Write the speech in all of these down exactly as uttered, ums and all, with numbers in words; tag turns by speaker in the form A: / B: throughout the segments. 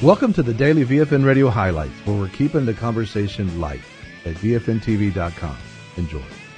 A: Welcome to the Daily V F N Radio Highlights, where we're keeping the conversation light at V F N T V dot com. Enjoy.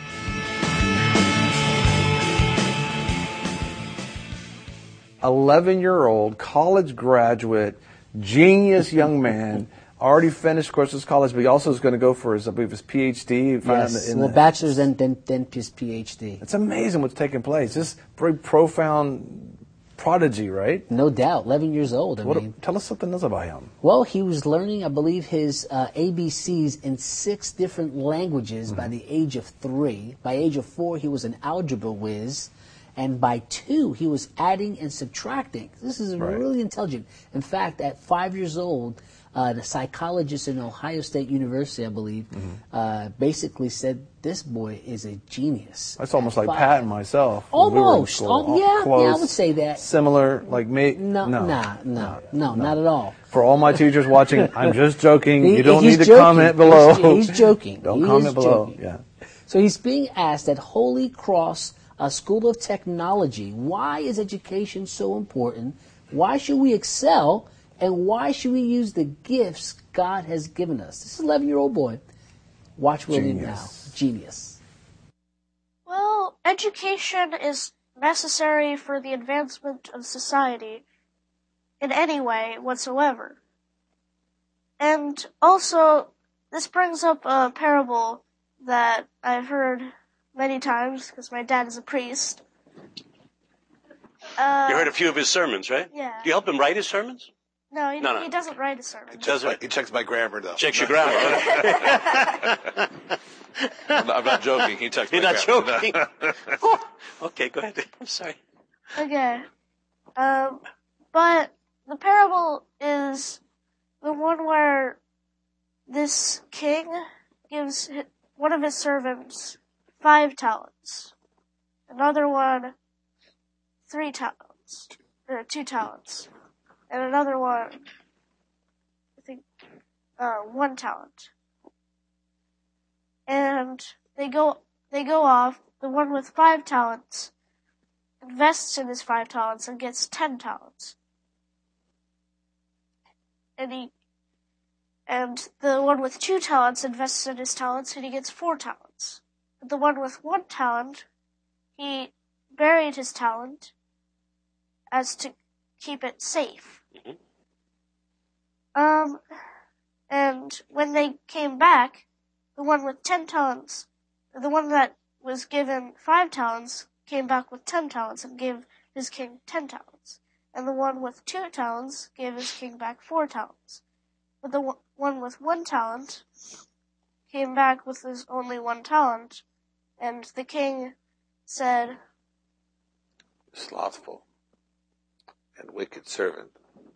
B: eleven-year-old college graduate, genius young man, already finished, of course, his college, but he also is going to go for his, I believe, his P H D.
C: Yes,
B: in
C: well,
B: the,
C: bachelor's and then, then his P H D.
B: It's amazing what's taking place. This very profound prodigy, right?
C: No doubt, eleven years old. I
B: What,
C: mean,
B: tell us something else about him.
C: well, he was learning, I believe, his uh, A B Cs in six different languages mm-hmm. by the age of three. By age of four, he was an algebra whiz. And by two, he was adding and subtracting. This is
B: right.
C: really intelligent. In fact, at five years old, uh, the psychologist in Ohio State University, I believe, mm-hmm. uh, basically said, this boy is a genius.
B: That's almost like Pat and myself.
C: Almost.
B: We
C: oh, yeah,
B: close,
C: yeah, I would say that.
B: Similar, like me?
C: No,
B: no,
C: nah, no, no, no, not at all.
B: For all my teachers watching, I'm just joking.
C: He,
B: you don't need to
C: joking.
B: comment below.
C: He's, he's joking.
B: Don't
C: he
B: comment below.
C: Joking.
B: Yeah.
C: So he's being asked at Holy Cross a School of Technology, why is education so important? Why should we excel? And why should we use the gifts God has given us? This is an eleven-year-old boy. Watch William now. Genius.
D: Well, education is necessary for the advancement of society in any way whatsoever. And also, this brings up a parable that I've heard many times, because my dad is a priest. Uh,
E: you heard a few of his sermons, right?
D: Yeah.
E: Do you help him write his sermons?
D: No, he,
E: no, no.
D: he doesn't write a sermon.
E: He, does
F: my, he checks my grammar, though.
E: Checks your grammar.
F: I'm, not, I'm not joking. He checks
E: You're
F: my
E: not
F: grammar.
E: joking. Oh, okay, go ahead. I'm sorry.
D: Okay. Um, but the parable is the one where this king gives one of his servants five talents, another one three talents, or two talents, and another one, I think, uh, one talent. And they go, they go off. The one with five talents invests in his five talents and gets ten talents. And he, and the one with two talents invests in his talents and he gets four talents. But the one with one talent, he buried his talent as to keep it safe.
E: Mm-hmm.
D: Um, and when they came back, the one with ten talents, the one that was given five talents, came back with ten talents and gave his king ten talents. And the one with two talents gave his king back four talents. But the one with one talent came back with his only one talent, and the king said,
F: slothful and wicked servant.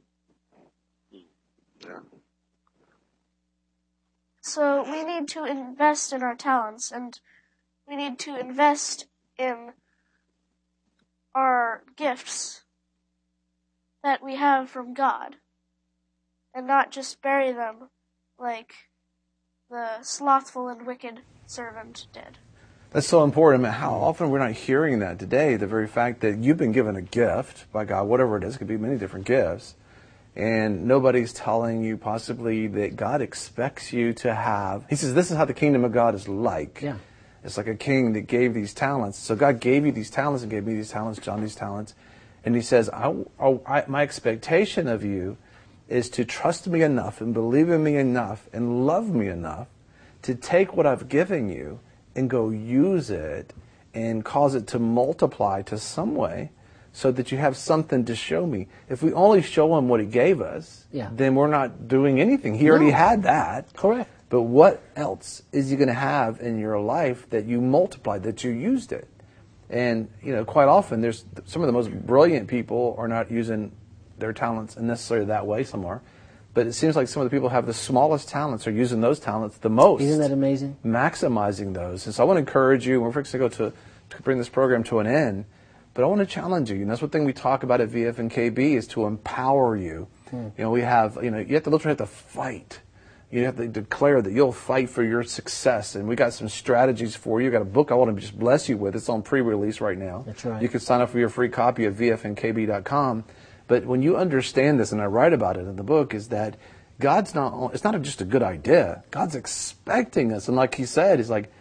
F: Yeah.
D: So we need to invest in our talents, and we need to invest in our gifts that we have from God, and not just bury them like the slothful and wicked servant did.
B: That's so important. I mean, how often we're not hearing that today, the very fact that you've been given a gift by God, whatever it is, it could be many different gifts, and nobody's telling you possibly that God expects you to have. He says this is how the kingdom of God is like.
C: Yeah.
B: It's like a king that gave these talents. So God gave you these talents and gave me these talents, John these talents. And he says, I, I, my expectation of you is to trust me enough and believe in me enough and love me enough to take what I've given you and go use it and cause it to multiply to some way so that you have something to show me. If we only show him what he gave us,
C: yeah.
B: then we're not doing anything. He already
C: no.
B: had that.
C: Correct.
B: But what else is he going to have in your life that you multiplied, that you used it? And, you know, quite often, there's some of the most brilliant people are not using their talents necessarily that way, some are. But it seems like some of the people who have the smallest talents are using those talents the most.
C: Isn't that amazing?
B: Maximizing those. And so I want to encourage you, we're fixing to go to, to bring this program to an end, but I want to challenge you. And that's one thing we talk about at V F N K B is to empower you. Hmm. You know, we have, you know, you have to literally have to fight. You have to declare that you'll fight for your success. And we got some strategies for you. We got a book I want to just bless you with. It's on pre-release right now.
C: That's right.
B: You can sign up for your free copy at V F N K B dot com. But when you understand this, and I write about it in the book, is that God's not, it's not just a good idea. God's expecting us. And like he said, he's like,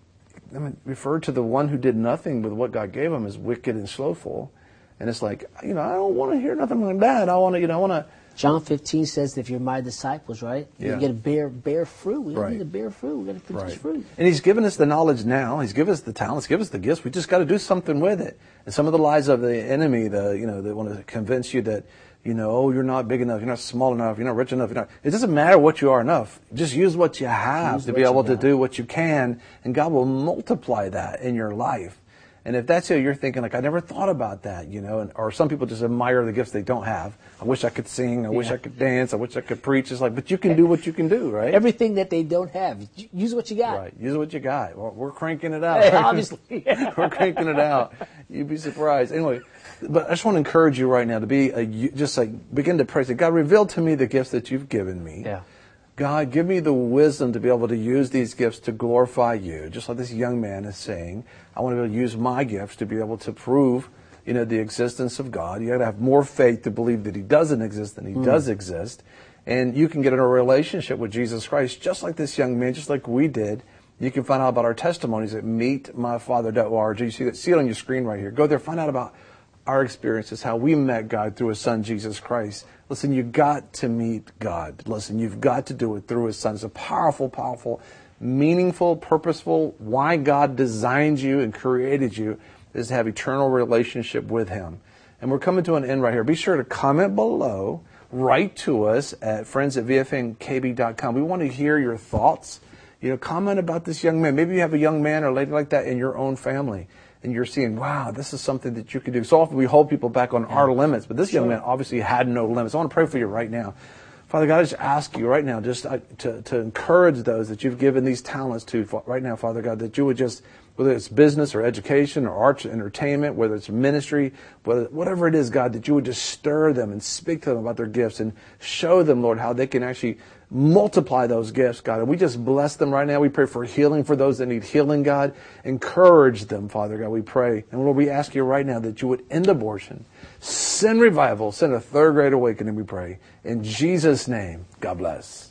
B: I mean, refer to the one who did nothing with what God gave him as wicked and slothful. And it's like, you know, I don't want to hear nothing like that. I want to, you know, I want to.
C: John fifteen says that if you're my disciples, right?
B: Yeah.
C: You got to bear, bear fruit. We
B: Right.
C: need to bear fruit. We got to produce
B: Right.
C: fruit.
B: And he's given us the knowledge now. He's given us the talents, given us the gifts. We just got to do something with it. And some of the lies of the enemy, the you know, they want to convince you that, you know, oh, you're not big enough, you're not small enough, you're not rich enough. You're not. It doesn't matter what you are enough. Just use what you have
C: Use
B: to
C: what
B: be
C: you
B: able to
C: got.
B: do what you can, and God will multiply that in your life. And if that's you, you're thinking like, I never thought about that, you know, and, or some people just admire the gifts they don't have. I wish I could sing. I wish
C: Yeah.
B: I could dance. I wish I could preach. It's like, but you can do what you can do, right?
C: Everything that they don't have, use what you got.
B: Right. Use what you got. Well, we're cranking it out.
C: Hey, obviously.
B: We're cranking it out. You'd be surprised. Anyway, but I just want to encourage you right now to be a, just like begin to pray. Say, God, reveal to me the gifts that you've given me.
C: Yeah.
B: God, give me the wisdom to be able to use these gifts to glorify you. Just like this young man is saying, I want to be able to use my gifts to be able to prove, you know, the existence of God. You got to have more faith to believe that he doesn't exist than he mm. does exist. And you can get in a relationship with Jesus Christ, just like this young man, just like we did. You can find out about our testimonies at meet my father dot org. You see that, see it on your screen right here. Go there, find out about our experiences, how we met God through his son, Jesus Christ. Listen, you got to meet God. Listen, you've got to do it through his son. It's a powerful, powerful, meaningful, purposeful, why God designed you and created you is to have eternal relationship with him. And we're coming to an end right here. Be sure to comment below, write to us at friends at v f n k b dot com. We want to hear your thoughts. You know, comment about this young man. Maybe you have a young man or lady like that in your own family. And you're seeing, wow, this is something that you could do. So often we hold people back on our limits, but this young man obviously had no limits. I want to pray for you right now. Father God, I just ask you right now just uh, to, to encourage those that you've given these talents to right now, Father God, that you would just, whether it's business or education or arts or entertainment, whether it's ministry, whether, whatever it is, God, that you would just stir them and speak to them about their gifts and show them, Lord, how they can actually multiply those gifts, God. And we just bless them right now. We pray for healing for those that need healing, God. Encourage them, Father God, we pray. And Lord, we ask you right now that you would end abortion, send revival, send a third grade awakening, we pray. In Jesus' name, God bless.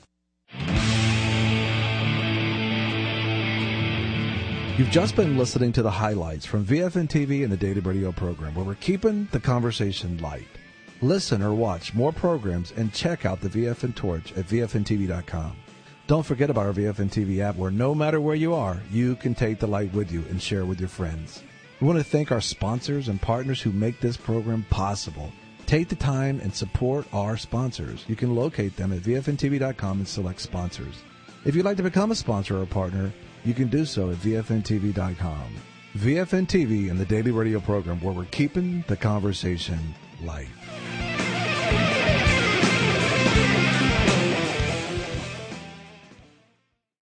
A: You've just been listening to the highlights from V F N T V and the Daily Radio program, where we're keeping the conversation light. Listen or watch more programs and check out the V F N Torch at v f n t v dot com. Don't forget about our V F N T V app, where no matter where you are, you can take the light with you and share with your friends. We want to thank our sponsors and partners who make this program possible. Take the time and support our sponsors. You can locate them at v f n t v dot com and select sponsors. If you'd like to become a sponsor or a partner, you can do so at v f n t v dot com. V F N T V and the Daily Radio program, where we're keeping the conversation light.